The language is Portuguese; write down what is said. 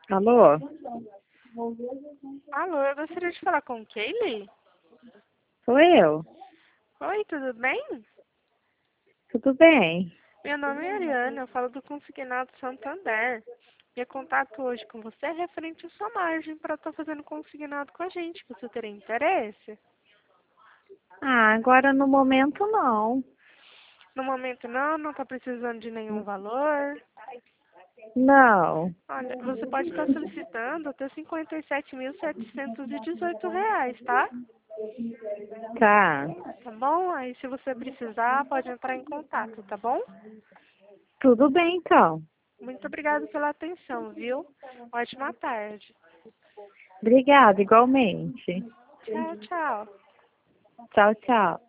Alô? Alô, eu gostaria de falar com o Kaylee. Sou eu. Oi, tudo bem? Tudo bem? Meu nome é Ariana, eu falo do Consignado Santander. Meu contato hoje com você é referente à sua margem para estar fazendo consignado com a gente. Você teria interesse? Ah, agora no momento não. No momento não está precisando de nenhum valor. Não. Olha, você pode estar solicitando até R$ 57.718, tá? Tá. Tá bom? Aí se você precisar, pode entrar em contato, tá bom? Tudo bem então. Muito obrigada pela atenção, viu? Ótima tarde. Obrigada, igualmente. Tchau, tchau. Tchau, tchau.